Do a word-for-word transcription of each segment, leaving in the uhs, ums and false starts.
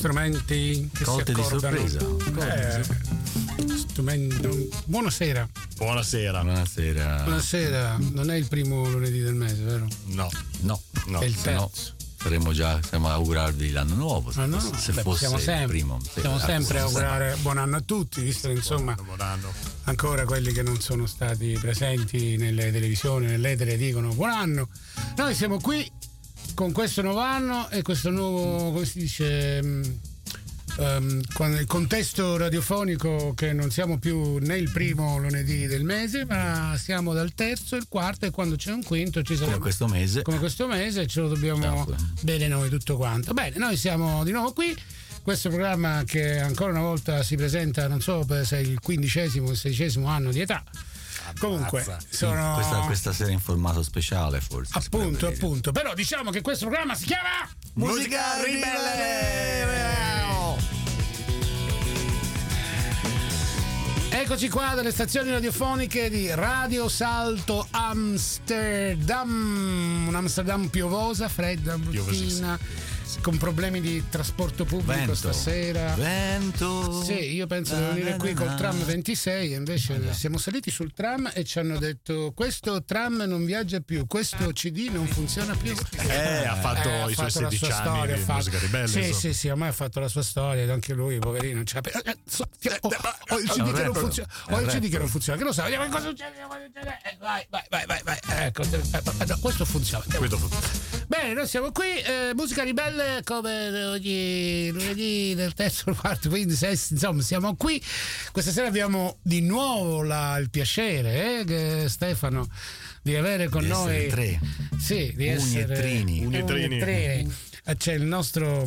strumenti che colte si accordano. di sorpresa. Eh, strumenti. Buonasera. Buonasera. Buonasera. Buonasera. Non è il primo lunedì del mese, vero? No. No. No. È il Se no, terzo. saremmo già siamo a augurarvi l'anno nuovo. Se, Ah, no? fosse, se Beh, fosse possiamo il sempre, primo. possiamo Sì, sempre sì, augurare buon anno a tutti, visto che insomma Buon anno. ancora quelli che non sono stati presenti nelle televisioni, nell'etere dicono buon anno. Noi siamo qui con questo nuovo anno e questo nuovo, come si dice, um, con il contesto radiofonico che non siamo più né il primo lunedì del mese, ma siamo dal terzo, il quarto, e quando c'è un quinto ci saremo. Come questo mese. Come questo mese ce lo dobbiamo Dunque. bene noi tutto quanto. Bene, noi siamo di nuovo qui. Questo programma che ancora una volta si presenta, non so se è il quindicesimo o il sedicesimo anno di età. Comunque sono Questa, questa sera in formato speciale forse. appunto appunto però diciamo che questo programma si chiama Musica Ribelle. Eccoci qua dalle stazioni radiofoniche di Radio Salto Amsterdam, un Amsterdam piovosa, fredda, bruttina, con problemi di trasporto pubblico Vento. stasera. Vento. Sì, io penso di venire qui col tram ventisei e invece siamo saliti sul tram e ci hanno detto questo tram non viaggia più, questo C D non funziona più. Eh, ha fatto Eh, ha i suoi fatto la sedici sua anni storia, di ha fatto- musica ribelle. Sì, insomma. sì, sì, ormai ha fatto la sua storia ed anche lui, poverino, non ce l'ha. Eh, eh, so- ho, ho il C D che non funziona, ho il C D che non funziona, che lo sa, vediamo che cosa succede, vediamo cosa succede. Eh, vai, vai, vai, vai, vai. Ecco, eh, eh, no, questo funziona. Questo fu- Bene, noi siamo qui, eh, musica ribelle come ogni lunedì del terzo, il quarto, quindi sesto, insomma siamo qui. Questa sera abbiamo di nuovo la- il piacere, eh, che Stefano, di avere con Di noi essere tre. sì, di Uni e essere trini. Uni e trini. Uni e trini. Eh, C'è il nostro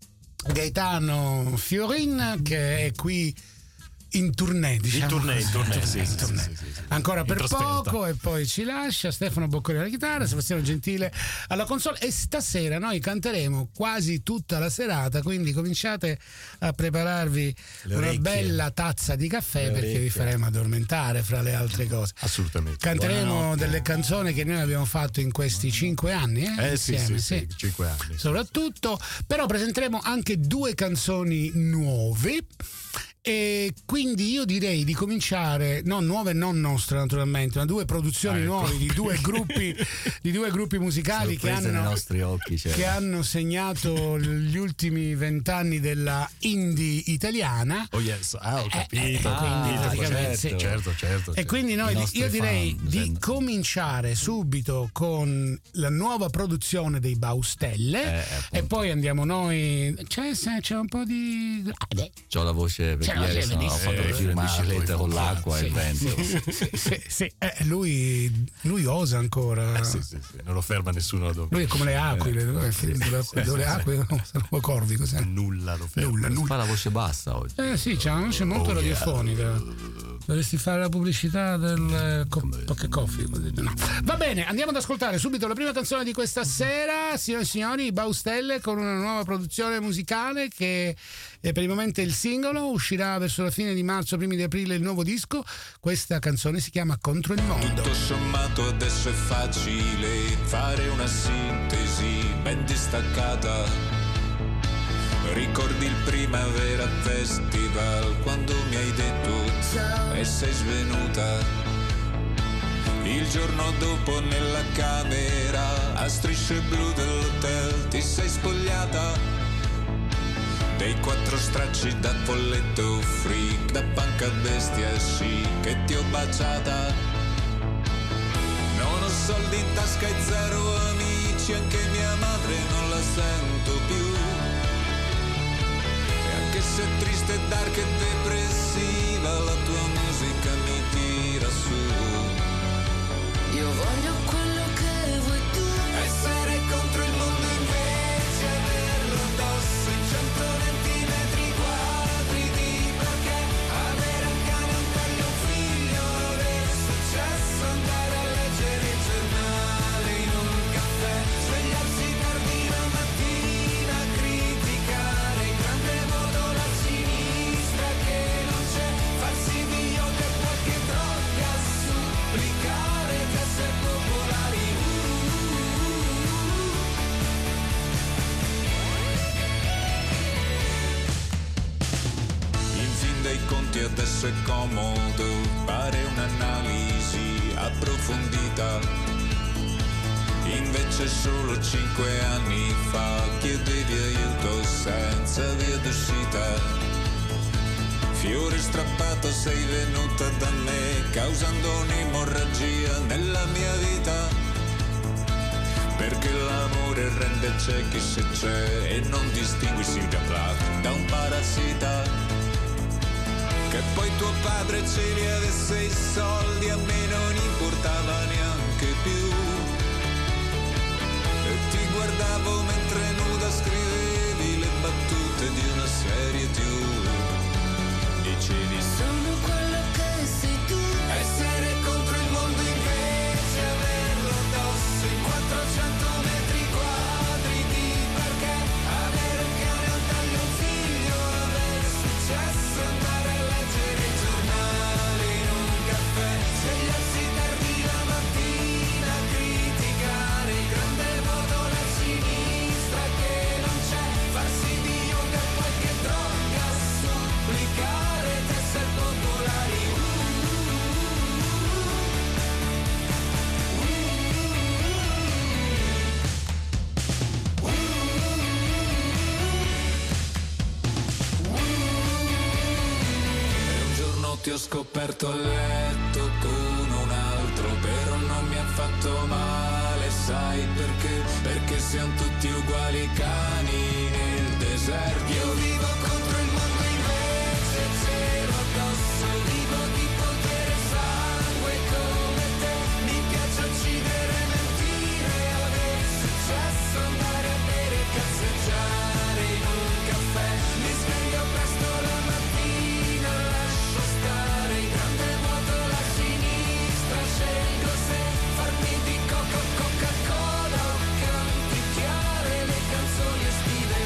Gaetano Fiorin che è qui in tournée, diciamo. In tournée, in tournée, sì, In sì, tournée. sì, sì, sì. Ancora In per trasferta. poco e poi ci lascia. Stefano Bocconi alla chitarra, Sebastiano Gentile alla console, e stasera noi canteremo quasi tutta la serata, quindi cominciate a prepararvi Le una orecchie. bella tazza di caffè Le perché vi orecchie. faremo addormentare fra le altre cose. Assolutamente. Canteremo Buonanotte. delle canzoni che noi abbiamo fatto in questi cinque anni, eh? Eh sì, Insieme, sì, sì, cinque anni. sì. Soprattutto, però presenteremo anche due canzoni nuove. E quindi io direi di cominciare, non nuove, non nostre naturalmente, ma due produzioni Ah, ecco. nuove di due gruppi di due gruppi musicali che Sorprese nei hanno, nostri occhi, cioè. che hanno segnato gli ultimi vent'anni della indie italiana. Oh yes, ah, ho Eh, capito. eh, ho quindi capito, praticamente, certo, sì. certo, certo, E certo. quindi noi, I di- nostri io direi fan, di gente. cominciare subito con la nuova produzione dei Baustelle Eh, appunto. e poi andiamo noi. C'è, se- c'è un po' di. C'ho la voce perché C'è la ieri voce sono, ho benissimo. fatto il giro in Firmato, bicicletta con firmato, l'acqua e sì, il vento. sì, sì, sì, sì. Eh, lui, lui osa ancora. Eh, sì, sì, sì, non lo ferma nessuno dopo. Lui è come le aquile, no? Il film dove, dove le aquile no, sono corvi, cos'è? Nulla lo ferma. Nulla, nulla. Fa la voce bassa oggi. Eh sì, c'è una voce molto Oh, yeah. radiofonica. Dovresti fare la pubblicità del eh, co- Pocket Coffee. Così. No. Va bene, andiamo ad ascoltare subito la prima canzone di questa sera, signore e signori, i Baustelle con una nuova produzione musicale che è per il momento il singolo, uscirà verso la fine di marzo, primi di aprile il nuovo disco. Questa canzone si chiama Contro il mondo. Tutto sommato adesso è facile fare una sintesi ben distaccata. Ricordi il Primavera Festival quando mi hai detto ciao e sei svenuta. Il giorno dopo nella camera a strisce blu dell'hotel ti sei spogliata. Dei quattro stracci da folletto freak, da panca bestia sì che ti ho baciata. Non ho soldi in tasca e zero amici, anche mia madre non la sento più. E anche se è triste, dark e depressiva, la tua musica mi tira su. Io voglio quello che vuoi tu. Essere contro il mondo invece averlo addosso in centoventi metri quadri di perché avere un cane, un taglio, un figlio, avere successo, andare a leggere il giornale in un caffè, svegliarsi tardi la mattina, criticare in grande modo la sinistra che non c'è, farsi milioni adesso è comodo, pare un'analisi approfondita. Invece solo cinque anni fa chiedevi aiuto senza via d'uscita. Fiore strappato sei venuta da me, causando un'emorragia nella mia vita. Perché l'amore rende ciechi se c'è e non distingui Silvia Plath da un parassita. Che poi tuo padre ce li avesse i soldi, a me non importava neanche più. E ti guardavo mentre nuda scrivevi le battute di una serie tivù. Dicevi sono quello che sei tu. Essere contro il mondo invece averlo addosso in quattrocento metri quadri di perché avere un cane o dargli un figlio, avere successo, andare a leggere il giornale in un caffè, svegliarsi tardi la mattina, criticare il grande modo la sinistra che non c'è, farsi di yoga e qualche droga, supplicare tessere popolari. Ti ho scoperto a letto con un altro, però non mi ha fatto male, sai perché? Perché siamo tutti uguali cani nel deserto. Io vivo contro il mondo invece ce l'ho addosso, vivo di potere e sangue come te. Mi piace uccidere, mentire, avere successo, andare a bere e cazzeggiare in un caffè. Mi sveglio presto la mattina, lascio stare il grande vuoto, la sinistra, scelgo se farmi di coca o Coca-Cola o canticchiare le canzoni estive.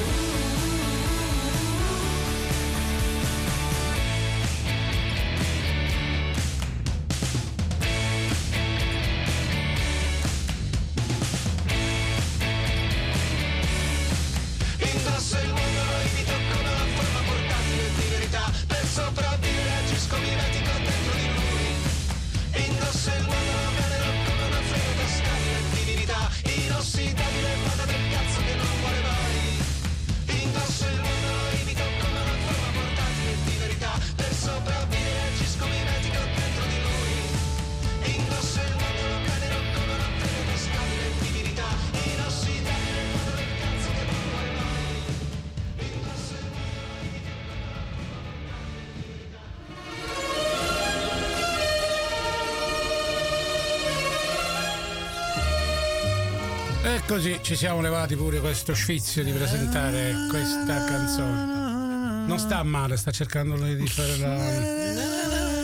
Indosso il mondo, lo imito come una forma portatile di verità. Per sopravvivere agisco mimetico dentro di lui. Indosso il mondo, lo venerò come una fredda stabile divinità. Inossidabile vada del cazzo che non vuole mai. Indosso il mondo, lo imito come una forma portatile di verità. Per sopravvivere agisco mimetico dentro di lui. Indosso il mondo, lo venerò come una fredda stabile divinità. Inossidabile vada del cazzo che non vuole mai. Indosso il mondo, lo imito E così ci siamo levati pure questo sfizio di presentare questa canzone. Non sta male, sta cercando di fare la...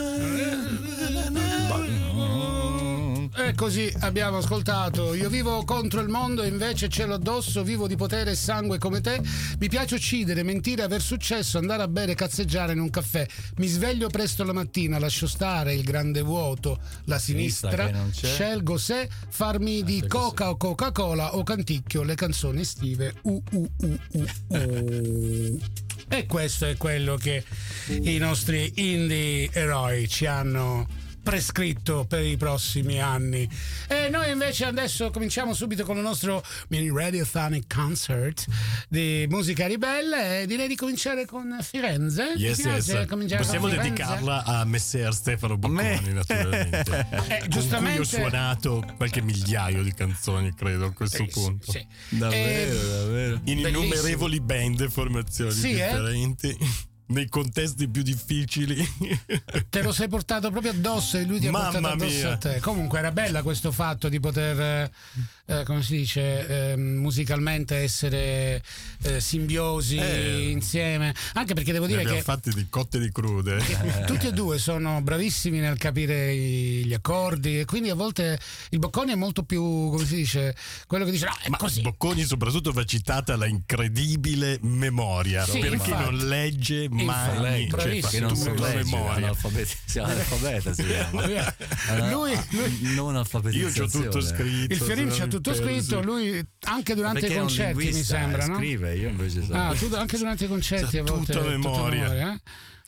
E così abbiamo ascoltato Io vivo contro il mondo e invece ce l'ho addosso, vivo di potere e sangue come te. Mi piace uccidere, mentire, aver successo, andare a bere, cazzeggiare in un caffè. Mi sveglio presto la mattina, lascio stare il grande vuoto, la sinistra, scelgo se farmi di coca o Coca-Cola o canticchio le canzoni estive. Uh, uh, uh, uh, uh. E questo è quello che i nostri indie eroi ci hanno prescritto per i prossimi anni. E noi invece adesso cominciamo subito con il nostro mini radiophonic concert di musica ribelle e direi di cominciare con Firenze. Yes, yes. Possiamo con dedicarla a Messer Stefano Bocconi, naturalmente. eh, giustamente con cui ho suonato qualche migliaio di canzoni, credo, a questo Bellissimo, punto. sì. Davvero, Eh, davvero. In Bellissimo. innumerevoli band e formazioni Sì, eh? differenti. Nei contesti più difficili. Te lo sei portato proprio addosso e lui ti ha Mamma portato addosso mia. a te. Comunque era bella questo fatto di poter eh, come si dice eh, musicalmente essere eh, simbiosi Eh. insieme, anche perché devo Ne dire abbiamo che fatti di cotte di crude. tutti e due sono bravissimi nel capire i- gli accordi e quindi a volte il Bocconi è molto più, come si dice, quello che dice no, è Ma così. Bocconi soprattutto va citata la incredibile memoria, Sì, per chi infatti. non legge mai Infatti, niente, bravissimo. fa Che non tutto si a legge, memoria. analfabeti- sì, analfabeta si chiama. Lui, lui- Non Io alfabetizzazione. c'ho tutto scritto. il Fiorin c'ha sono tutto persi. scritto, lui anche durante Perché i è un concerti mi linguista, sembra, no? scrive, io invece so. Ah, tu anche durante i concerti Sa a volte tutto a memoria. eh?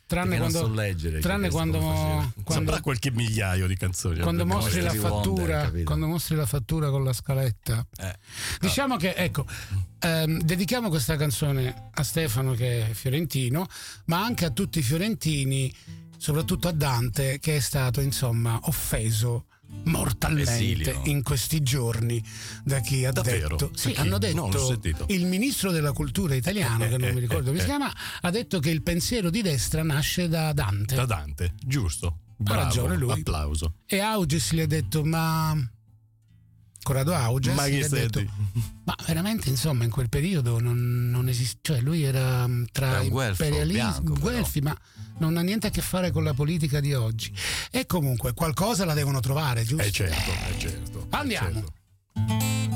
tranne Perché non quando, so leggere, tranne che quando, questo lo quando, Saprà qualche migliaio di canzoni. quando almeno. mostri la Stevie fattura, Wonder, capito? quando mostri la fattura con la scaletta. Eh. Diciamo che, ecco, ehm, dedichiamo questa canzone a Stefano che è fiorentino, ma anche a tutti i fiorentini, soprattutto a Dante, che è stato, insomma, offeso mortalmente Esilio. in questi giorni da chi ha Davvero? detto sì, Da chi? hanno No, detto l'ho sentito. il ministro della cultura italiano, Eh, che non eh, mi ricordo eh, come si eh. chiama, ha detto che il pensiero di destra nasce da Dante. Da Dante, giusto. Bravo, ragione lui. applauso. E Auges gli ha detto: ma Corrado Auges Ma gli che ha detto: senti? ma veramente, insomma, in quel periodo non, non esiste, cioè lui era mm, tra Era un guelfo imperialismo, bianco, però. guelfi, ma non ha niente a che fare con la politica di oggi. E comunque qualcosa la devono trovare, giusto? Eh certo, eh certo. eh, Andiamo. certo.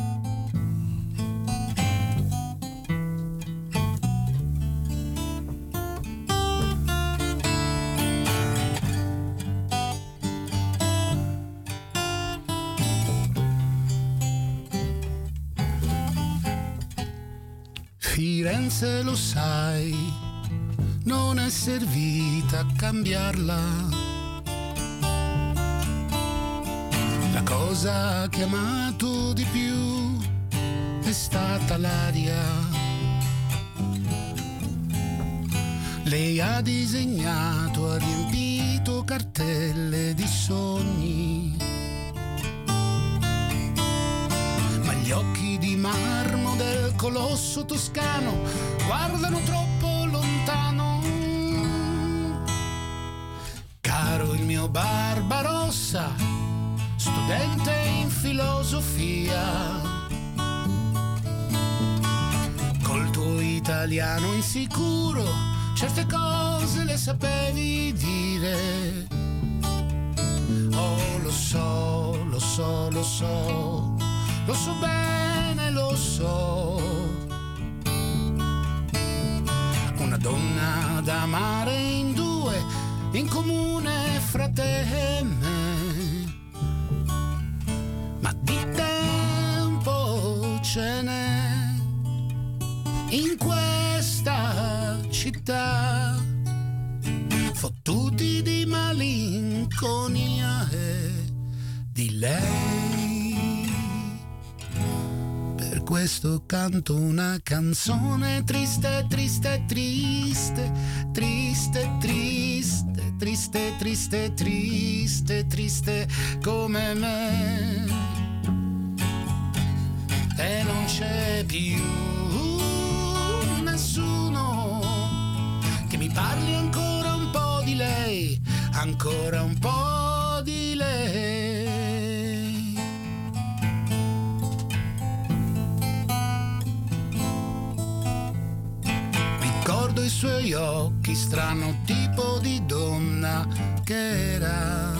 Firenze, lo sai, non è servita a cambiarla. La cosa che ho amato di più è stata l'aria. Lei ha disegnato, ha riempito cartelle di sogni, ma gli occhi di marmo del colosso toscano guardano troppo lontano. Caro il mio Barbarossa, studente in filosofia, col tuo italiano insicuro certe cose le sapevi dire. Oh, lo so, lo so, lo so, lo so bene, lo so. Una donna da amare in due, in comune fra te e me. Ma di tempo ce n'è in questa città, fottuti di malinconia e di lei. Per questo canto una canzone triste, triste, triste, triste, triste, triste, triste, triste, triste come me. E non c'è più nessuno che mi parli ancora un po' di lei, ancora un po' di lei. Ricordo i suoi occhi, strano tipo di donna che era,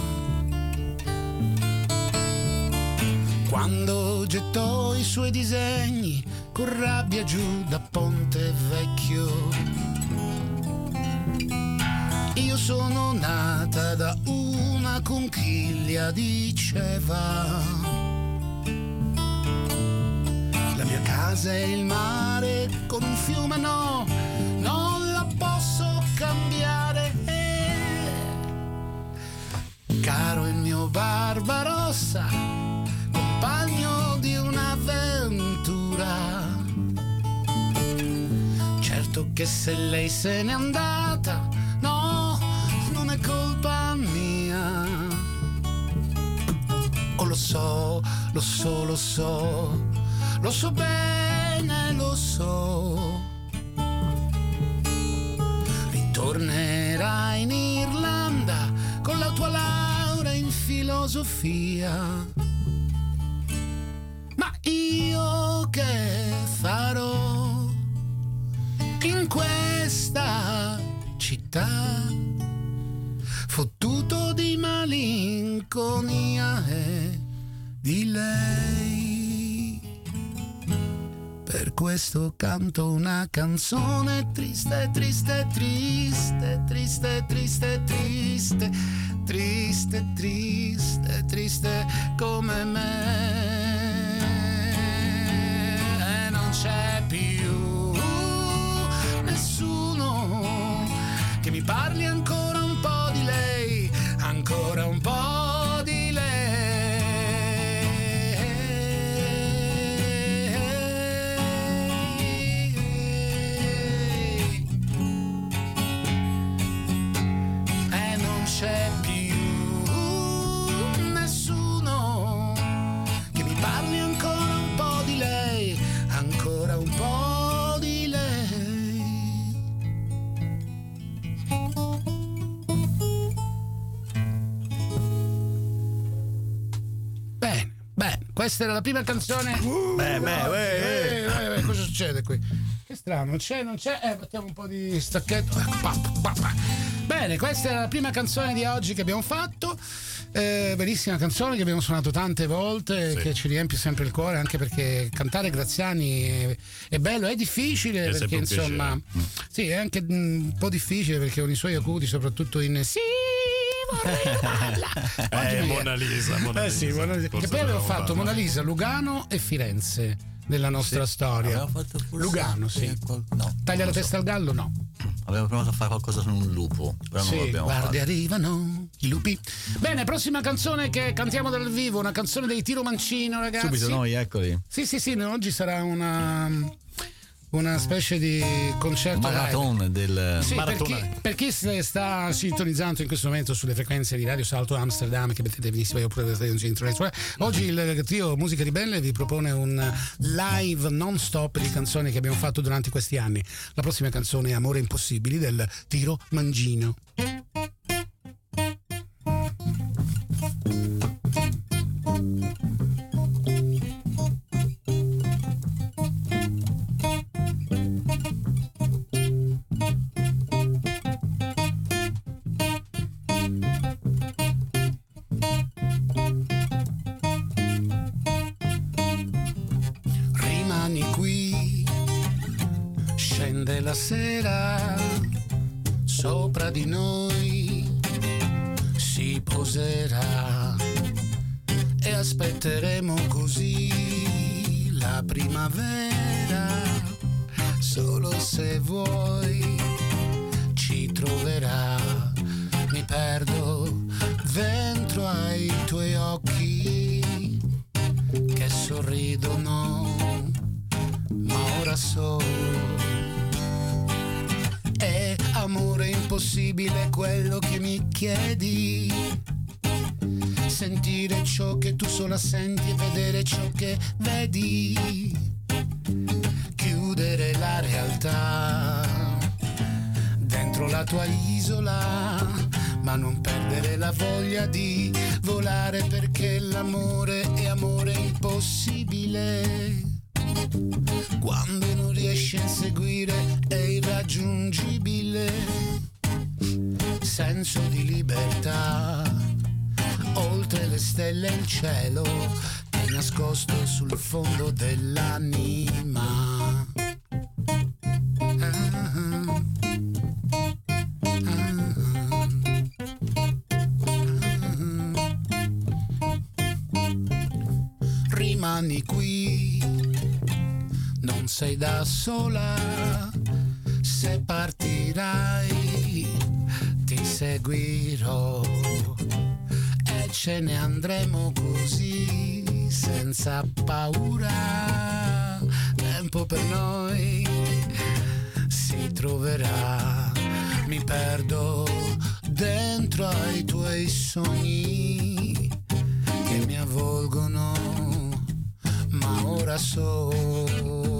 quando gettò i suoi disegni con rabbia giù da Ponte Vecchio. Io sono nata da una conchiglia, diceva. La mia casa è il mare con un fiume, no, non la posso cambiare. Caro il mio Barbarossa, compagno di un'avventura. Certo che se lei se n'è andata, no, non è colpa mia. Oh, lo so, lo so, lo so, lo so bene, lo so. Ritornerai in Irlanda con la tua laurea in filosofia. Ma io che farò in questa città, fottuto di malinconia e di lei? Per questo canto una canzone triste, triste, triste, triste, triste, triste, triste, triste, triste come me. E non c'è più nessuno che mi parli ancora Questa era la prima canzone. Uh, beh, beh, eh, eh, eh, cosa succede qui? Che strano, non c'è, non c'è. Eh, mettiamo un po' di stacchetto. Ecco, pa, pa, pa. Bene, questa era la prima canzone di oggi che abbiamo fatto. Eh, bellissima canzone che abbiamo suonato tante volte, sì. Che ci riempie sempre il cuore, anche perché cantare Graziani è, è bello, è difficile, è perché insomma sì, è anche un po' difficile perché con i suoi acuti, soprattutto in sì eh, Mona Lisa, Mona eh, Lisa. Sì, Mona Lisa. Che poi abbiamo fatto Mona Lisa, Lugano e Firenze nella nostra sì, storia. Lugano, sì. No, Taglia la so. testa al gallo, no. Abbiamo provato a fare qualcosa su un lupo, però sì, non l'abbiamo guardi, fatto. arrivano i lupi. Bene, prossima canzone che cantiamo dal vivo, una canzone dei Tiro Mancino, ragazzi. Subito noi, eccoli. Sì, sì, sì, oggi sarà una una specie di concerto maratona del sì, maratona. Per chi, per chi sta sintonizzando in questo momento sulle frequenze di Radio Salto Amsterdam, che mettete benissimo oppure su internet, oggi il trio Musica Ribelle vi propone un live non stop di canzoni che abbiamo fatto durante questi anni. La prossima canzone è Amore Impossibili del Tiro Mangino. La sera sopra di noi si poserà e aspetteremo così la primavera. Solo se vuoi ci troverà. Mi perdo dentro ai tuoi occhi che sorridono, ma ora solo. È amore impossibile quello che mi chiedi. Sentire ciò che tu sola senti e vedere ciò che vedi. Chiudere la realtà dentro la tua isola, ma non perdere la voglia di volare, perché l'amore è amore impossibile. Quando non riesci a inseguire è irraggiungibile. Senso di libertà, oltre le stelle e il cielo, è nascosto sul fondo dell'anima. Ah, ah, ah. Rimani qui, non sei da sola. Se partirai ti seguirò e ce ne andremo così senza paura. Tempo per noi si troverà. Mi perdo dentro ai tuoi sogni che mi avvolgono, ma ora so.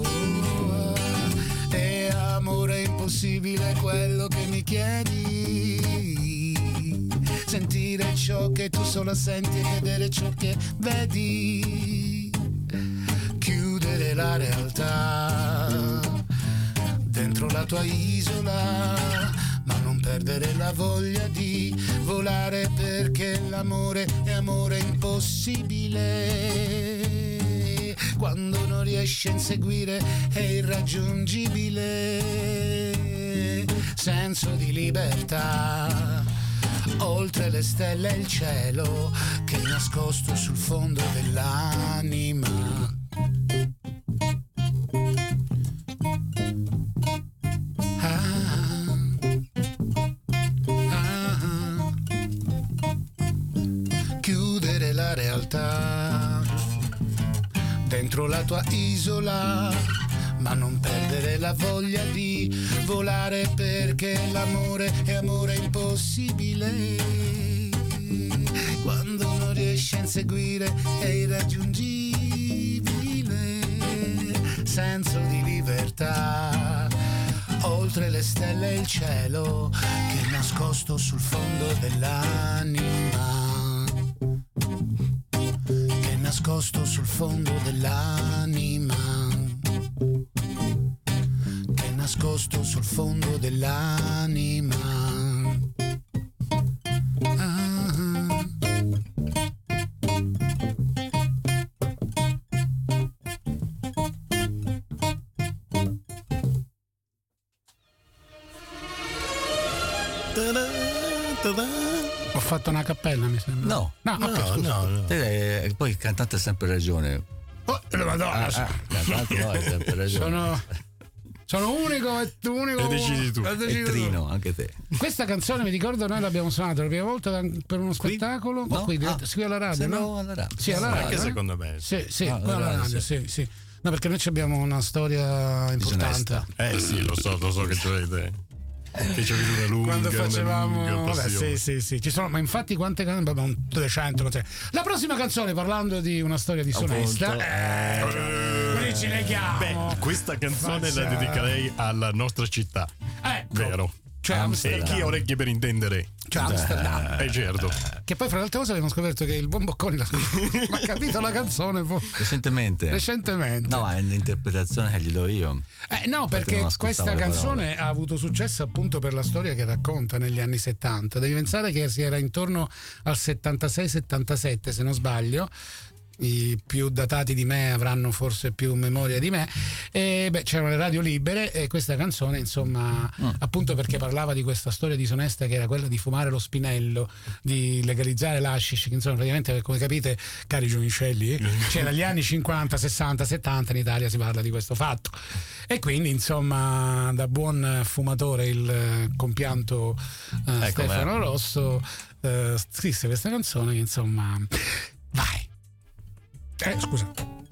È amore impossibile quello che mi chiedi. Sentire ciò che tu sola senti e vedere ciò che vedi. Chiudere la realtà dentro la tua isola, ma non perdere la voglia di volare, perché l'amore è amore impossibile. Quando non riesci a inseguire è irraggiungibile. Senso di libertà, oltre le stelle e il cielo, che è nascosto sul fondo dell'anima. Chiudere la realtà dentro la tua isola, ma non perdere la voglia di volare, perché l'amore è amore impossibile. Quando non riesci a inseguire è irraggiungibile. Senso di libertà, oltre le stelle e il cielo, che è nascosto sul fondo dell'anima. nascosto sul fondo dell'anima, che è nascosto sul fondo dell'anima. Ah. Ho fatto una cappella, mi sembra. No, no, No, okay, scusa. no, no. Te- eh, poi il cantante ha sempre ragione. Oh, la Madonna, Ah, sono- ah, il cantante no, ha sempre ragione. sono, sono unico e tu unico. E decidi tu. E E decidi tu. Trino, anche te. Questa canzone mi ricordo noi l'abbiamo suonata la prima volta per uno spettacolo. No? O qui, Ah. sì, alla radio, Se no? no, alla radio. Sì, alla radio. Anche no? secondo me. Sì, sì, Ah, alla alla radio, radio, sì, sì. No, perché noi ci abbiamo una storia importante. Disonesta. Eh sì, lo so, lo so che ce l'avete. Che c'è una lunga, Quando una facevamo, lunga vabbè, passione. sì, sì, sì, ci sono, ma infatti quante canzoni? Vabbè, un trecento. La prossima canzone, parlando di una storia disonesta, Appunto. eh, qui ci leghiamo. Beh, questa canzone Faccia- la dedicherei alla nostra città. Ecco, Vero. cioè E Amsterdam. chi ha orecchie per intendere? Cioè Amsterdam. Eh certo. Che poi fra le altre cose abbiamo scoperto che il buon Bocconi l'ha ma ha capito la canzone po- Recentemente. recentemente. No, è un'interpretazione che gli do io. Eh, no, perché non ascoltavo questa le canzone ha avuto successo appunto per la storia che racconta negli anni settanta. Devi pensare che si era intorno al settantasei settantasette, se non sbaglio. I più datati di me avranno forse più memoria di me. E beh, c'erano le radio libere e questa canzone, insomma, Mm. appunto perché parlava di questa storia disonesta che era quella di fumare lo spinello, di legalizzare l'hashish, che insomma praticamente, come capite, cari giovincelli, cioè dagli anni cinquanta, sessanta, settanta in Italia si parla di questo fatto. E quindi, insomma, da buon fumatore il eh, compianto eh, Ecco, Stefano beh. Rosso eh, scrisse questa canzone che, insomma, vai. Eh, scusa.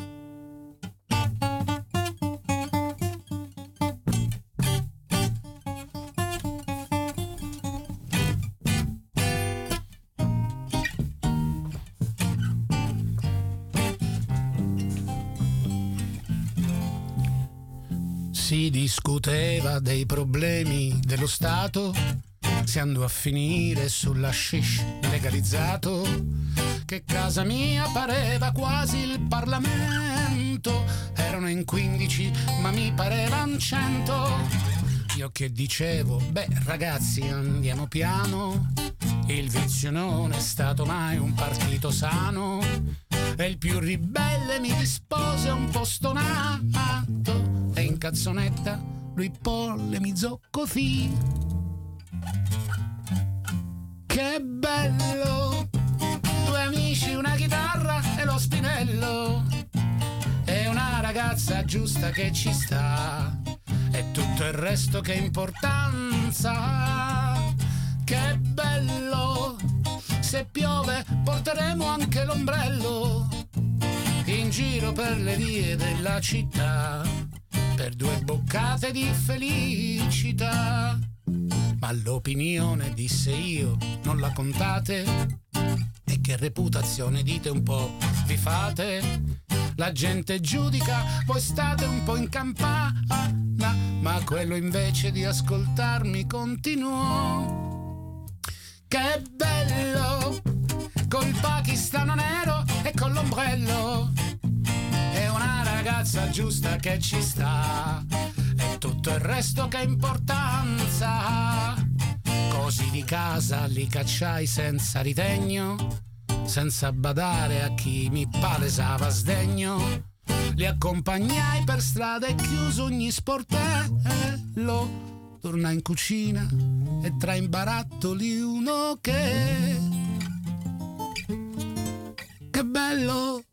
Si discuteva dei problemi dello Stato, si andò a finire sull'hashish legalizzato, che casa mia pareva quasi il Parlamento, erano in quindici ma mi parevan cento. Io che dicevo, beh ragazzi andiamo piano, il vizio non è stato mai un partito sano, e il più ribelle mi rispose un po' stonato, e in cazzonetta lui polemizzò così: che bello, due amici, una chitarra e lo spinello, e una ragazza giusta che ci sta, e tutto il resto che importanza. Che bello, se piove porteremo anche l'ombrello in giro per le vie della città, per due boccate di felicità. Ma l'opinione, disse io, non la contate, e che reputazione dite un po' vi fate? La gente giudica, voi state un po' in campana, ma quello invece di ascoltarmi continuò: che bello, col pakistano nero e con l'ombrello, è una ragazza giusta che ci sta, e tutto il resto che importanza. Così di casa li cacciai senza ritegno, senza badare a chi mi palesava sdegno. Li accompagnai per strada e chiuso ogni sportello. Tornai in cucina e tra imbarattoli uno che... Che bello!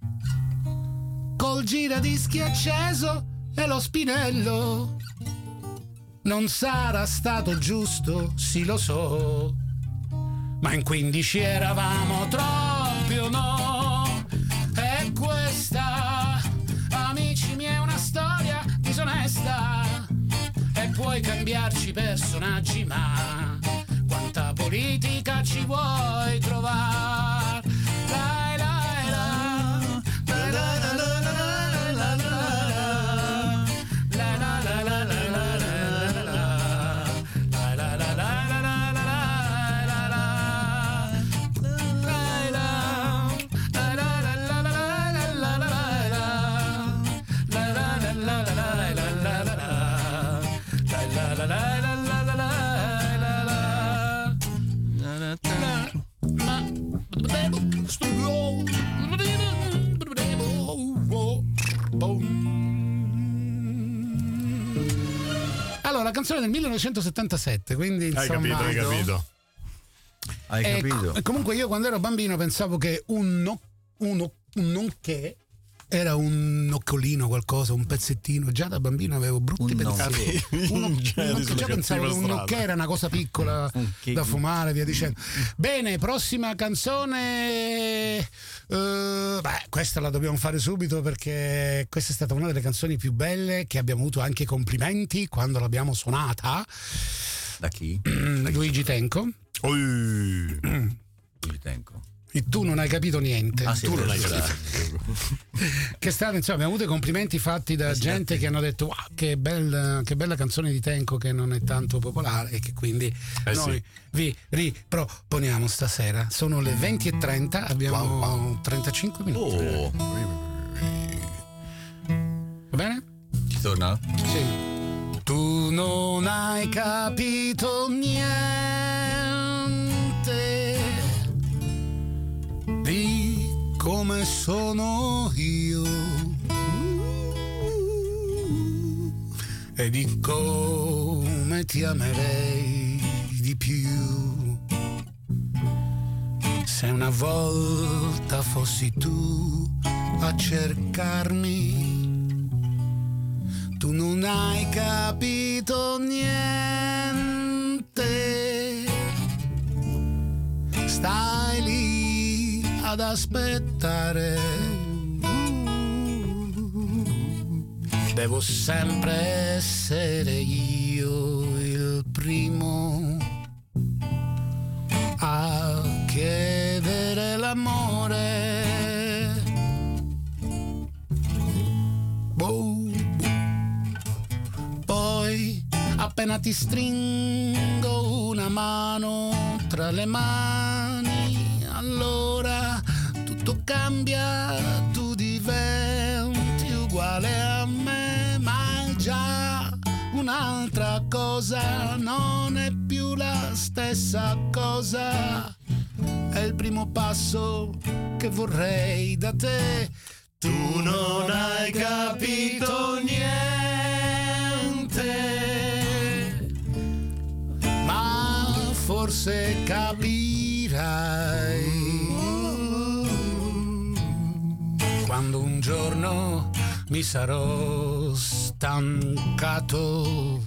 Col giradischi acceso e lo spinello. Non sarà stato giusto, sì lo so, ma in quindici eravamo troppi o no? E questa, amici miei, è una storia disonesta. E puoi cambiarci personaggi, ma quanta politica ci vuoi trovare? Lai, lai, la, la, la, la, la, la, la, la, la, la, la, la, la, la, la, la, la, ascoltato la canzone del millenovecentosettantasette, quindi Hai insomma, capito, hai capito. Hai E capito? co- comunque io quando ero bambino pensavo che un, no, uno, un nonché era un noccolino, qualcosa, un pezzettino. Già da bambino avevo brutti Un pensieri. Uno, un Genere nocché, sulla già pensavo che cattiva un strada. nocché era una cosa piccola che- da fumare, via dicendo. Bene, prossima canzone. Eh, beh, questa la dobbiamo fare subito perché questa è stata una delle canzoni più belle, che abbiamo avuto anche complimenti quando l'abbiamo suonata. Da chi? Luigi Tenco. Ui. Luigi Tenco. E tu non hai capito niente. Ah, sì, Tu vero, non hai vero. capito. Che è stato, insomma, abbiamo avuto complimenti fatti da gente che hanno detto wow, che bella, che bella canzone di Tenco, che non è tanto popolare e che quindi Eh noi sì. vi riproponiamo stasera. Sono le venti e trenta, abbiamo trentacinque minuti. Oh, Va bene? ci torna? Sì. Tu non hai capito niente di come sono io e di come ti amerei di più se una volta fossi tu a cercarmi. Tu non hai capito niente, stai lì ad aspettare. Devo sempre essere io il primo a chiedere l'amore. Boh. Poi appena ti stringo una mano tra le mani, allora tutto cambia, tu diventi uguale a me, ma è già un'altra cosa, non è più la stessa cosa, è il primo passo che vorrei da te. Tu non hai capito niente, ma forse capirai quando un giorno mi sarò stancato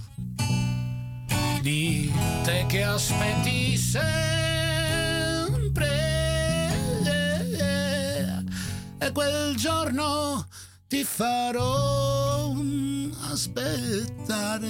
di te che aspetti sempre, e quel giorno ti farò aspettare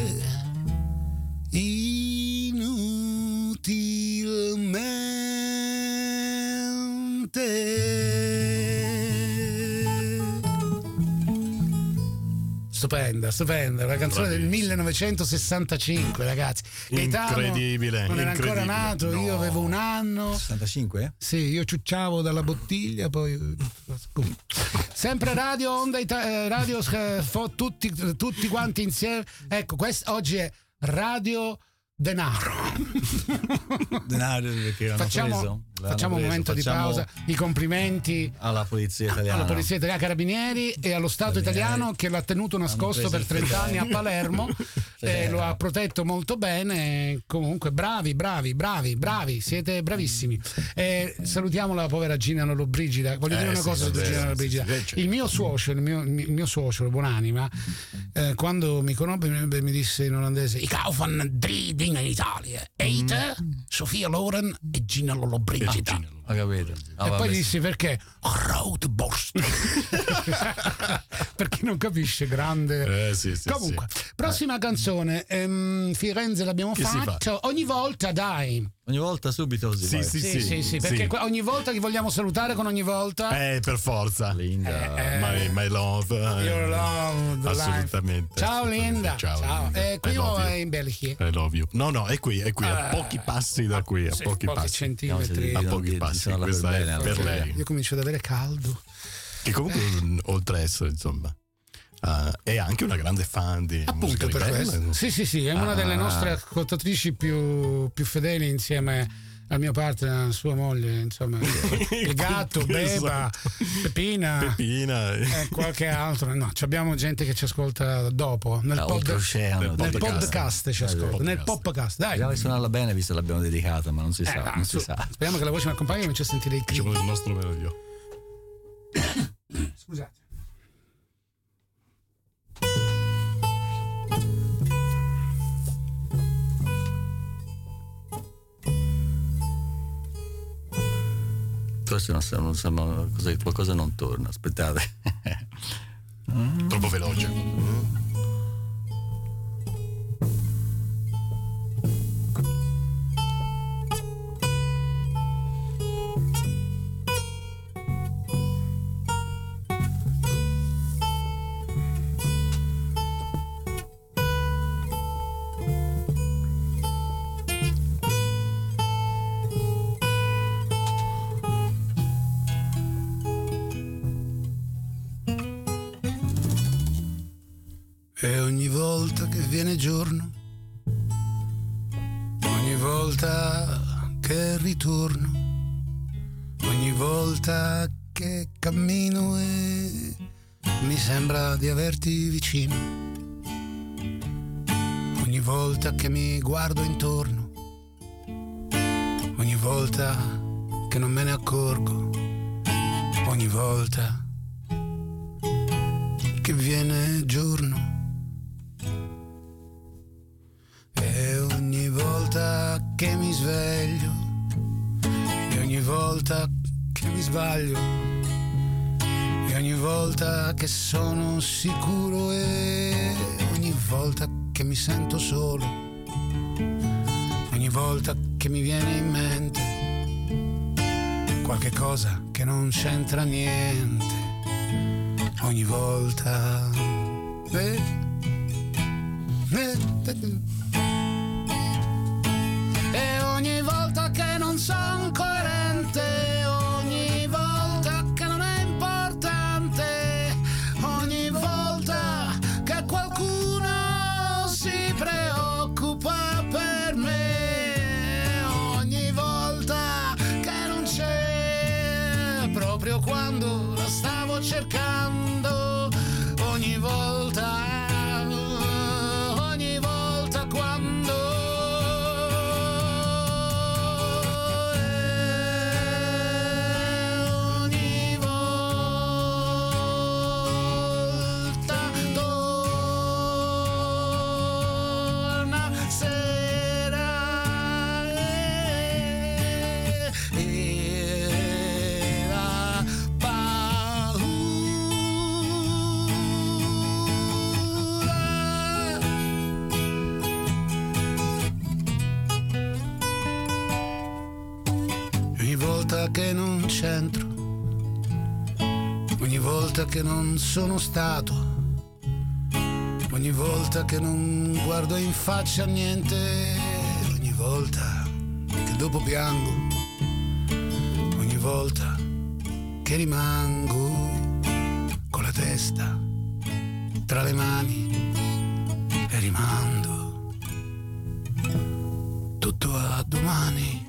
inutilmente. Stupenda, stupenda, la canzone del Bravissimo. millenovecentosessantacinque, ragazzi. Gaetano Incredibile, non era ancora incredibile. nato, io No. avevo un anno. sessantacinque? Sì, io ciucciavo dalla bottiglia, poi sempre radio onda Ita- eh, radio eh, fo- tutti, tutti quanti insieme. Ecco, questo oggi è Radio Denaro. Denaro perché l'hanno Facciamo, preso? L'hanno facciamo un preso. momento di Facciamo pausa. I complimenti alla polizia italiana. alla Polizia Italiana, Carabinieri e allo Stato Carabinieri. italiano che l'ha tenuto nascosto preso per il trenta anni a fedele. Palermo e lo ha protetto molto bene. Comunque bravi, bravi, bravi, bravi, siete bravissimi. E salutiamo la povera Gina Lollobrigida. Voglio Eh, dire una sì, cosa su davvero, Gina Lollobrigida. sì, sì, Il mio suocero, il mio, il mio suocero, buonanima, eh, quando mi conobbe mi, mi disse in olandese: I Kaufman drie dingen in Italia. Eten, Sofia Loren e Gina Lollobrigida. Gina Ho capito. Ah, E vabbè, poi gli sì. dissi perché Road Borst perché non capisce, grande. Eh, sì, sì, Comunque, prossima canzone, ehm, Firenze l'abbiamo Che si fatto ogni volta, dai. Ogni volta subito così. Sì, vai. sì, Sì, sì, sì, perché que- ogni volta che vogliamo salutare con ogni volta Eh, per forza. Linda. Eh, My, my love. eh, Your love, the assolutamente. life. Ciao assolutamente. Linda. Ciao. Linda. Eh, qui I o love è you. in Belgio? I love you. No, no, è qui, è qui, a Eh, pochi passi da qui, a Sì, pochi passi. centimetri. A Io pochi non- passi, non la questa per è bene, per allora. lei. Io comincio ad avere caldo. Che comunque, oltre a essere, insomma, eh, è anche una grande fan di musica Appunto di per band. questo. Sì, sì, sì, è una Ah. delle nostre ascoltatrici più, più fedeli insieme al mio partner, sua moglie, insomma, il gatto, Beba, Peppina, Peppina. e qualche altro. No, abbiamo gente che ci ascolta dopo, nel, Da pod, oltreoceano, nel podcast. podcast ci ascolta, Podcast. nel podcast, dai. Speriamo che suonarla bene, visto che l'abbiamo dedicata, ma non si Eh, sa, va, non su, si sa. speriamo che la voce mi accompagni e cominci a sentire i Facciamo crini. il nostro meglio. Scusate. Forse non siamo, non siamo, cosa- qualcosa non torna, aspettate. Troppo veloce. E ogni volta che viene giorno, ogni volta che ritorno, ogni volta che cammino e mi sembra di averti vicino, ogni volta che mi guardo intorno, ogni volta che non me ne accorgo, ogni volta che viene giorno. E ogni volta che mi sveglio, e ogni volta che mi sbaglio, e ogni volta che sono sicuro, e ogni volta che mi sento solo, ogni volta che mi viene in mente qualche cosa che non c'entra niente, ogni volta. Eh, eh, eh, E ogni volta che non sono coerente, ogni volta che non è importante, ogni volta che qualcuno si preoccupa per me, ogni volta che non c'è proprio quando la stavo cercando, ogni volta, ogni volta quando che non c'entro, ogni volta che non sono stato, ogni volta che non guardo in faccia niente, ogni volta che dopo piango, ogni volta che rimango con la testa tra le mani e rimando tutto a domani.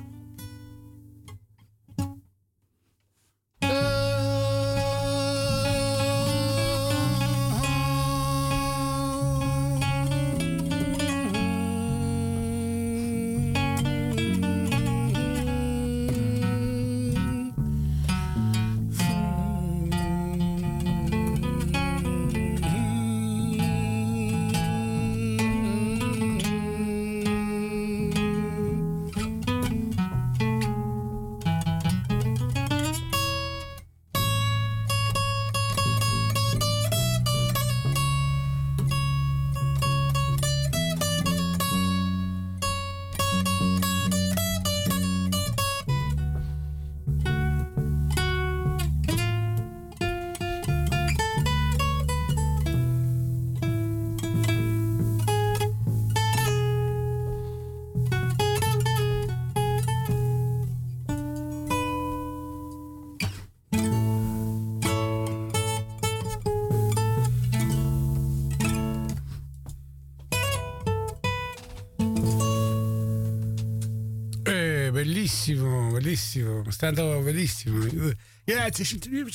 bellissimo, bellissimo, è stato bellissimo. Grazie.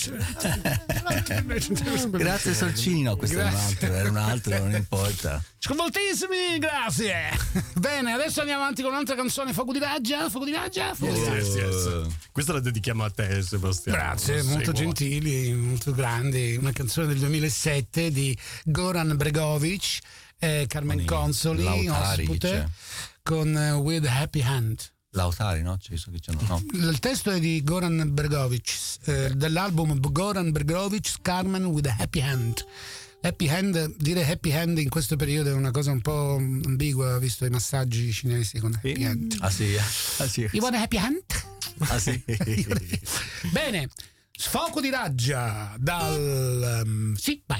Grazie Sorcini, no, questo Grazie. è un altro, era un altro, non importa. Moltissimi, grazie. Bene, adesso andiamo avanti con un'altra canzone, Fuoco di Raggia, Fuoco di Raggia. Fuoco di Raggia. Yes, yes. Questa la dedichiamo a te, Sebastiano. Grazie, Sei molto buono. gentili, molto grandi. Una canzone del duemilasette di Goran Bregovic, eh, Carmen Con i Consoli, Lautari, chi ospite, c'è? con uh, With Happy Hand. Lautari, no? Ci so che c'è, no? Il testo è di Goran Bregovic, eh, dell'album Goran Bregovic, Carmen with a Happy Hand. Happy Hand, dire Happy Hand in questo periodo è una cosa un po' ambigua, visto i massaggi cinesi con Happy Hand. Ah sì, ah sì. You want a Happy Hand? Ah sì. Bene, Sfoco di Raggia dal... Um, sì, vai.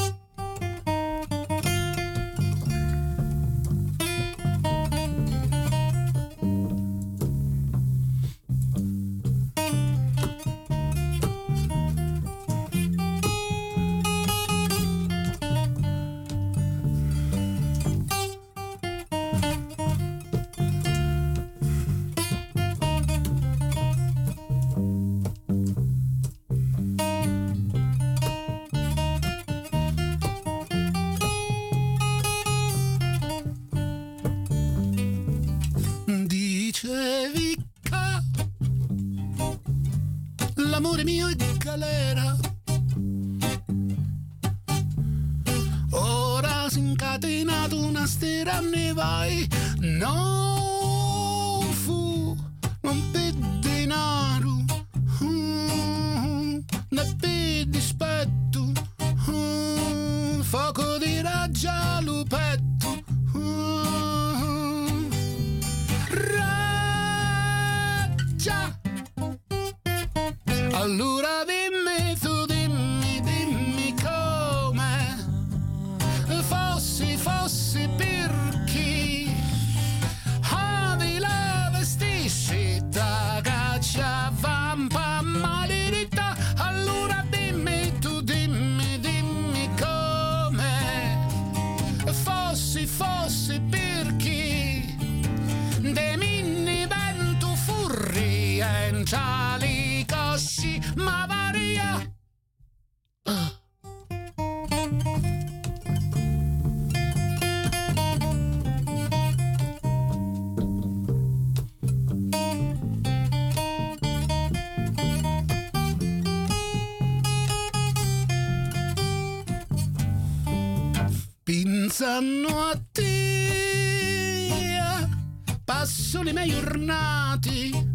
Dicevi che l'amore mio è galera, ora si è incatenato una stera, ne vai, non fu, non per denaro, mm, né per dispetto, mm, fuoco di Raggia lupetto, mm, Raggia. Allora dimmi tu, dimmi, dimmi come fossi, fossi per chi avevi la vesticita caccia vampa maledetta. Allora dimmi tu, dimmi, dimmi come fossi, fossi per chi de minni vento furia in ciali cosci ma varia. Pensando a te passo le mie giornate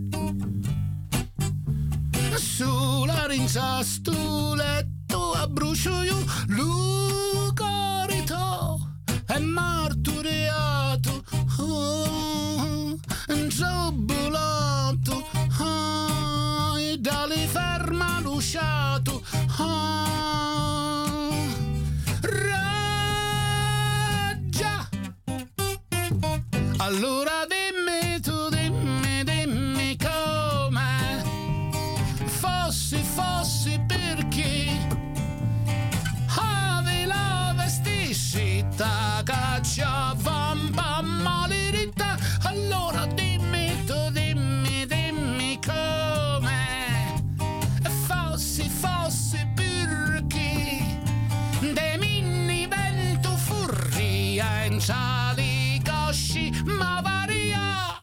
sulla rinza sto letto a brucio io lucorito e marturiato, oh, inzobolato, oh, e dalle ferma lusciato, oh, Raggia. Allora dimmi tu, dimmi, dimmi come fossi, fossi per chi avevi la vesticita caccia vampa maledetta. Allora dimmi tu, dimmi, dimmi come fossi, fossi per chi de minni vento furia in ciali cosci ma varia.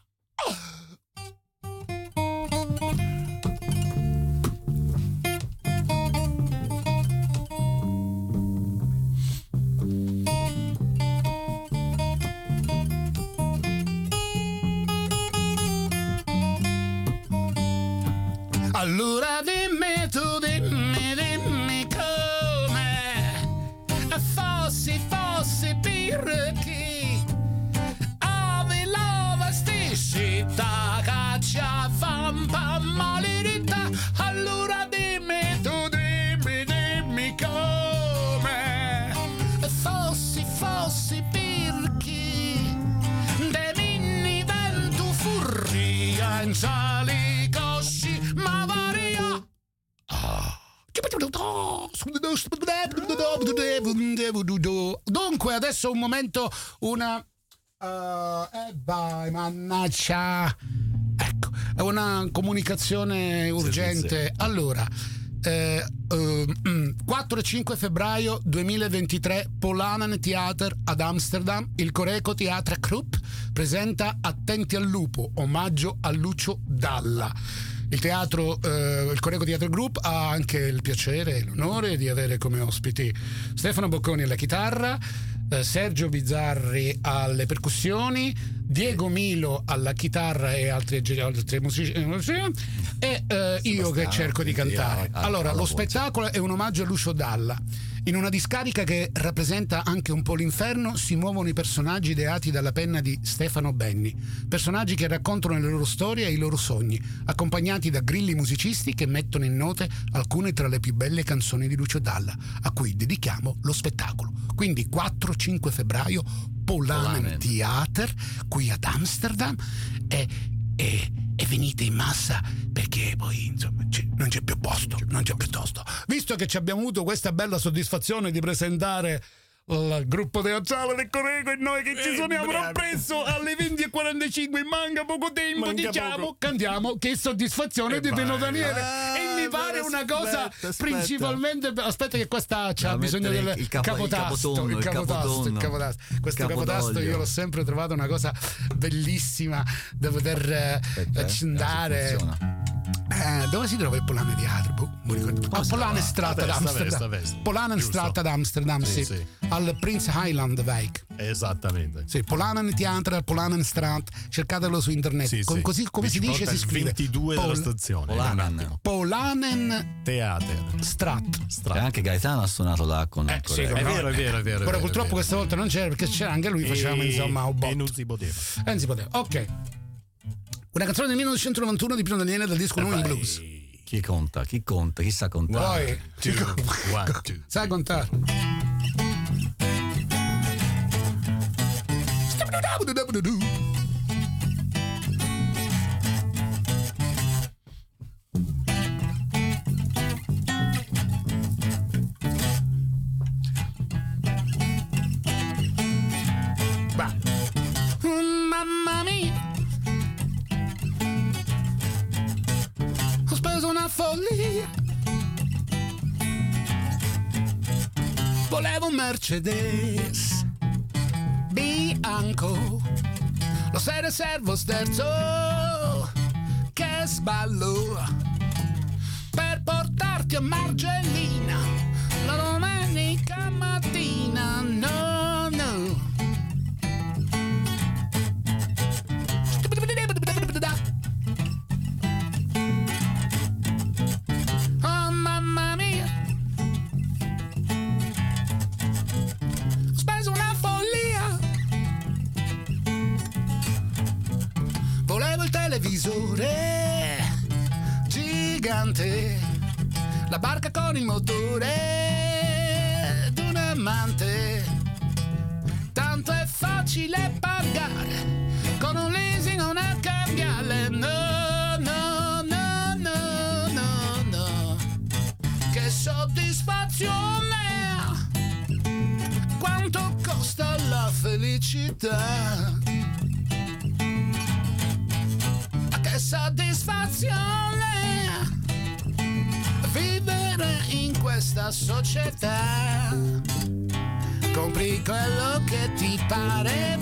Allora dimmi tu, dimmi, dimmi come fossi, fossi per chi avevi la vesticita caccia vampa maledetta. Allora dimmi tu, dimmi, dimmi come fossi, fossi per chi de minni vento furia in ciali cosci ma varia. Dunque adesso un momento, una uh, eh vai mannaggia, Ecco, è una comunicazione urgente. Allora, eh, eh, quattro e cinque febbraio duemilaventitré, Polanen Theater ad Amsterdam, il Coreco Theater Krupp presenta Attenti al lupo, omaggio a Lucio Dalla. Il teatro, eh, il Coreco Theater Group ha anche il piacere e l'onore di avere come ospiti Stefano Bocconi alla chitarra, eh, Sergio Bizzarri alle percussioni, Diego Milo alla chitarra e altri, altri musici, e eh, io che cerco di cantare. Allora, lo spettacolo è un omaggio a Lucio Dalla. In una discarica che rappresenta anche un po' l'inferno si muovono i personaggi ideati dalla penna di Stefano Benni, personaggi che raccontano le loro storie e i loro sogni, accompagnati da grilli musicisti che mettono in note alcune tra le più belle canzoni di Lucio Dalla, a cui dedichiamo lo spettacolo. Quindi quattro cinque febbraio, Polanen Theater qui ad Amsterdam, e, e, e venite in massa perché poi insomma c- non c'è più posto, non c'è più posto. Visto che ci abbiamo avuto questa bella soddisfazione di presentare il gruppo teatrale del Coreco e noi che ci suoniamo presso alle venti e quarantacinque, manca poco tempo, manca diciamo poco. Cantiamo Che soddisfazione e di Pino Daniele, ah, e mi pare una aspetta, cosa aspetta. principalmente aspetta che questa c'ha bisogno del il capo, capotasto il capotasto il capotasto questo capotasto io l'ho sempre trovato una cosa bellissima da poter accendare. Eh, dove si trova il Polanen Theater? Boh, ah, Polanen Straat ad Amsterdam. Polanen Straat ad Amsterdam, sì, sì. Al Prince Highland Wijk. Esattamente. Sì, Polanen Theater, Polanen Straat, cercatelo su internet. Sì, Con, sì. Così come si dice si scrive ventidue Pol- della stazione. Polanen. Polanen Theater. Straat. Straat. E anche Gaetano ha suonato là con eh, il sì, è, vero, è vero, è vero, è vero. Però purtroppo vero, questa volta non c'era perché c'era anche lui, facevamo insomma un botto. E non si poteva. E non si poteva. Ok. Una canzone del millenovecentonovantuno di Pino Daniele dal disco Non in Blues. Chi conta? Chi conta? Chi sa contare? One, two, one, two. Sai contare? Va. Mamma mia, ho speso una follia, volevo un Mercedes bianco, lo sei reservo sterzo, che sballo, per portarti a Margellina la domenica mattina, no, no. Oh mamma mia, ho speso una follia, volevo il televisore gigante, la barca con il motore d'un amante, tanto è facile pagare con un leasing o una cambiale, no, no, no, no, no, no, che soddisfazione, quanto costa la felicità, che soddisfazione vivere in questa società, compri quello che ti pare,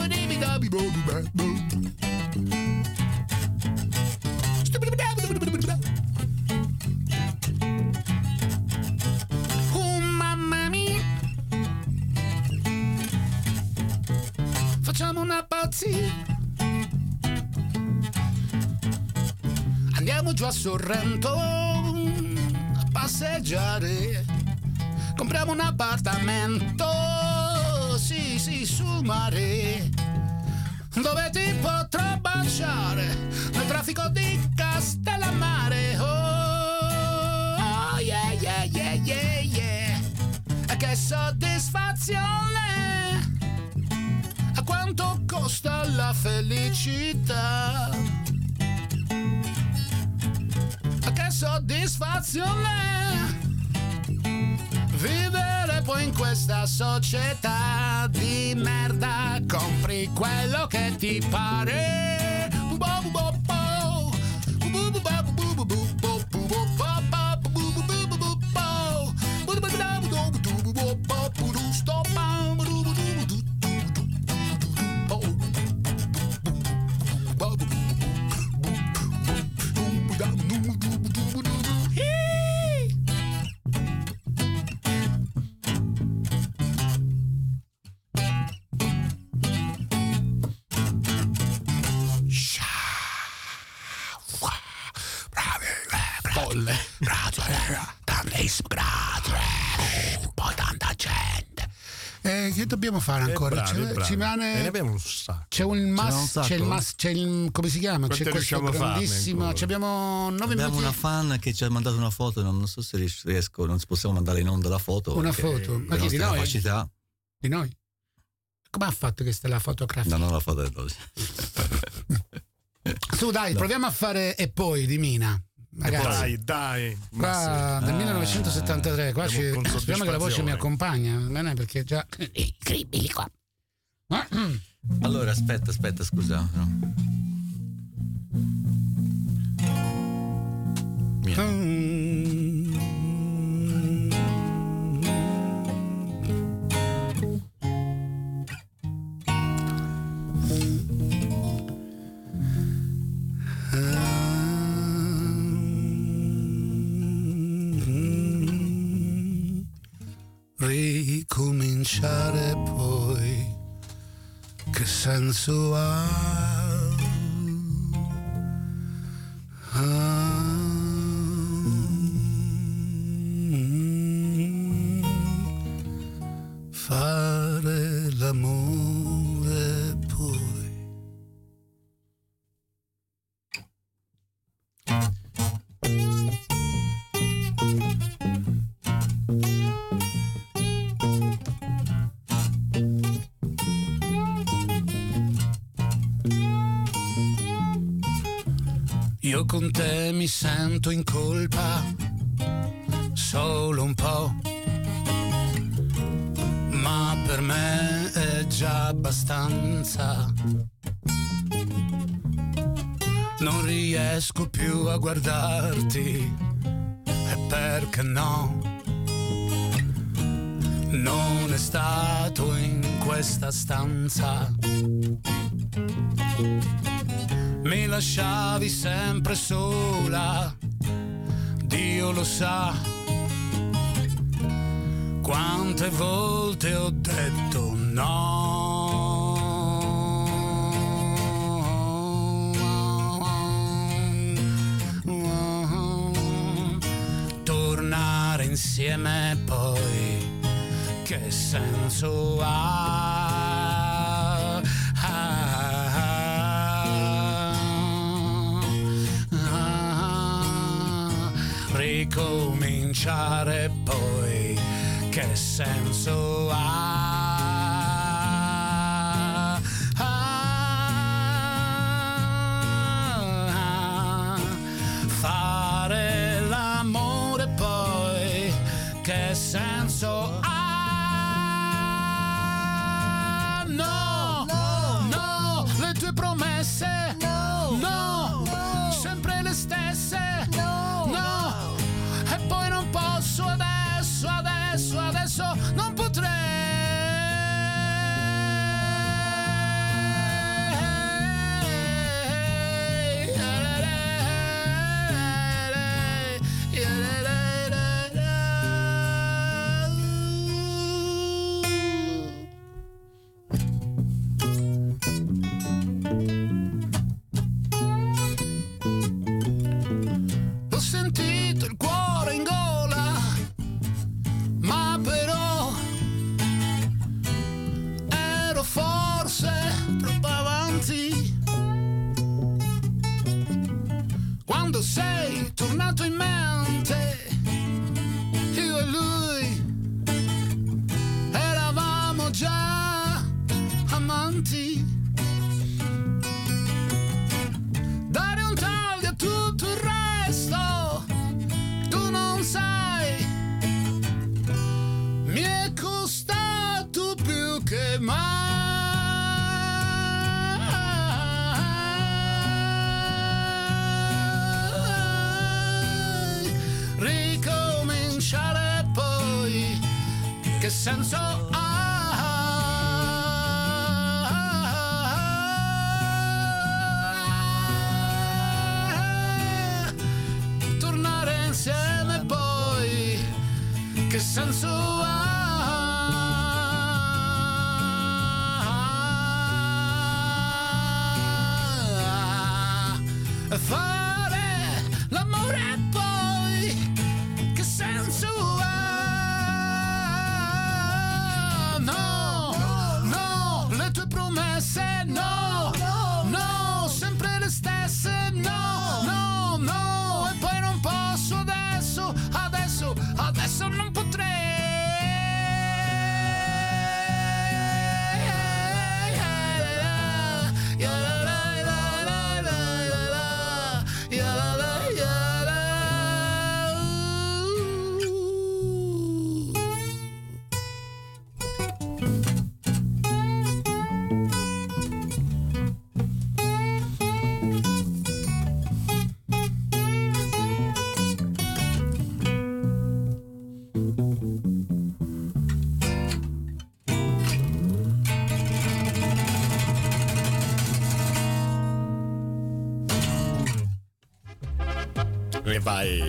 oh mamma mia, facciamo una pazzia, andiamo giù a Sorrento a passeggiare, compriamo un appartamento, sì sì, sul mare, dove ti potrò baciare nel traffico di Castellammare, oh, oh yeah yeah yeah yeah yeah, e che soddisfazione, a quanto costa la felicità, che soddisfazione vivere poi in questa società di merda, compri quello che ti pare, bo, bo, bo. folle. Grazie, tantissimo, grazie. Poi tanta gente. Eh, che dobbiamo fare ancora? Bravi, C'è, bravi. ci rimane... E ne abbiamo un sacco. C'è un mas, un sacco? c'è il mas, c'è il come si chiama? Quante C'è questo riusciamo a farne grandissimo. ancora? Ci abbiamo nove Abbiamo minuti. una fan che ci ha mandato una foto, non so se riesco, non possiamo mandare in onda la foto. Una perché foto? Ma le chi, di nostre noi? capacità. Di noi? Come ha fatto questa la fotografia? No, non la foto è così. Su dai, proviamo a fare E poi di Mina. Ragazzi, Dai, dai. qua Ma del Ah. millenovecentosettantatré, qua ci, Andiamo con speriamo che la voce mi soddisfazione. accompagna, non è perché già incredibili qua. Allora, aspetta, aspetta, scusa. no. Ricominciare poi, che senso ha? Ah, fare l'amore poi. Io con te mi sento in colpa, solo un po', ma per me è già abbastanza. Non riesco più a guardarti, e perché no? Non è stato in questa stanza. Mi lasciavi sempre sola, Dio lo sa. Quante volte ho detto no. Tornare insieme poi, che senso ha? Ricominciare poi, che senso ha? Ah, fare l'amore poi, che senso ha? No, no, no, le tue promesse, no, no, sempre le stesse, no, no, e poi non posso adesso, adesso, adesso non Ho sentito il cuore in gola, ma però ero forse troppo avanti. Quando sei tornato in mente, io e lui eravamo già amanti. Dare un taglio a tutto il resto, tu non sai, mi è costato più che mai. Ricominciare poi, che senso ha? Tornare insieme poi, che senso ha? Fare l'amore poi, E vai.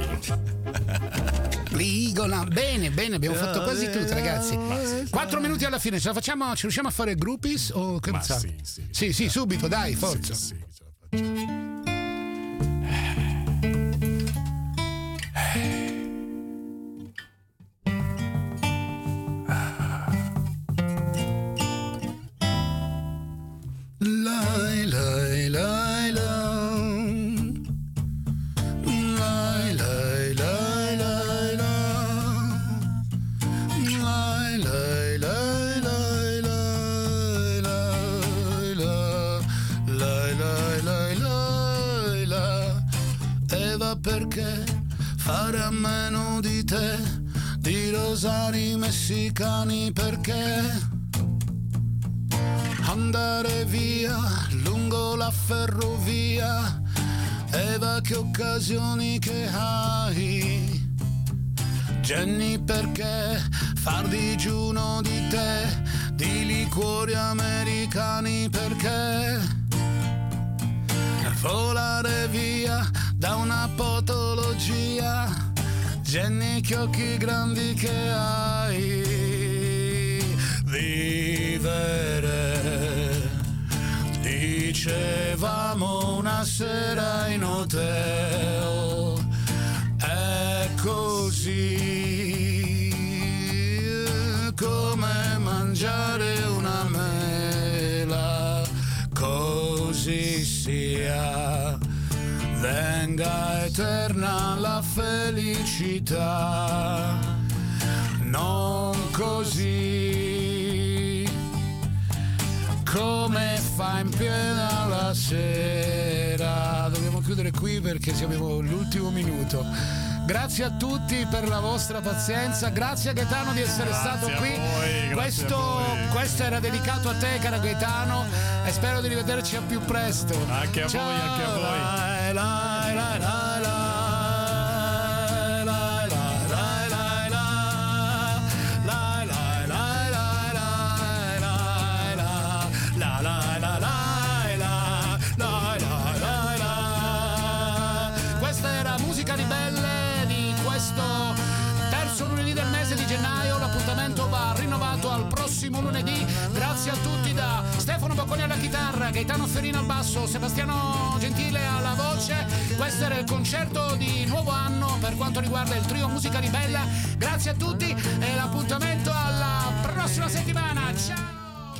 Ligola. Bene, bene, abbiamo fatto quasi tutto, ragazzi. Quattro minuti alla fine, ce la facciamo? Ci riusciamo a fare groupies o che Ma sa? sì, sì. Sì, sì, subito, dai, forza. Sì, sì, ce la facciamo. Lai, lai, lai, lai. Lai, lai, lai, lai, lai. Lai, lai, lai, lai, lai, lai, lai. Lai, lai, lai, lai, lai. Eva, perché fare a meno di te, di rosari messicani, perché andare via lungo la ferrovia? Eva, che occasioni che hai. Jenny, perché far digiuno di te, di liquori americani, perché volare via da una patologia? Jenny, che occhi grandi che hai. Vivere, dicevamo una sera in hotel, è così come mangiare una mela, così sia, venga eterna la felicità, non così come fa in piena la sera. Dobbiamo chiudere qui perché siamo all'ultimo minuto. Grazie a tutti per la vostra pazienza, grazie a Gaetano di essere Grazie stato a qui. voi, grazie questo, a voi. questo era dedicato a te, cara Gaetano, e spero di rivederci a più presto. Anche a Ciao. voi, anche a voi. Lai, lai, lai, lai, lai. Di gennaio, l'appuntamento va rinnovato al prossimo lunedì. Grazie a tutti da Stefano Bocconi alla chitarra, Gaetano Ferrino al basso, Sebastiano Gentile alla voce. Questo era il concerto di nuovo anno per quanto riguarda il trio Musica Ribella. Grazie a tutti e l'appuntamento alla prossima settimana. Ciao!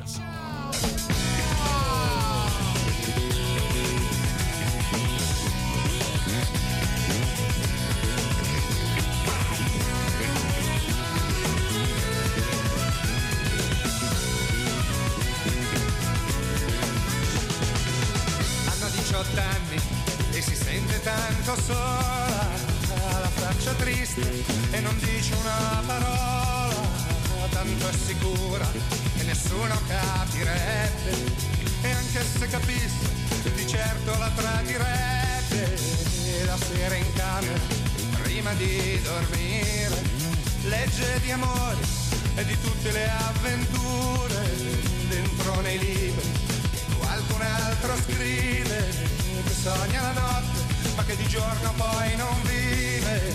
diciotto anni e si sente tanto sola, ha la faccia triste e non dice una parola, tanto è sicura che nessuno capirebbe, e anche se capisse di certo la tradirebbe. E la sera in camera prima di dormire legge di amore e di tutte le avventure dentro nei libri. Qualcun altro scrive che sogna la notte ma che di giorno poi non vive.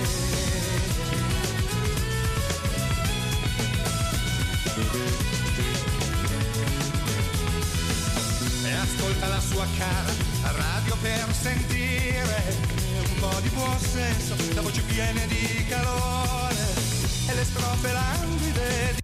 E ascolta la sua cara radio per sentire un po' di buon senso, la voce piena di calore e le strofe languide di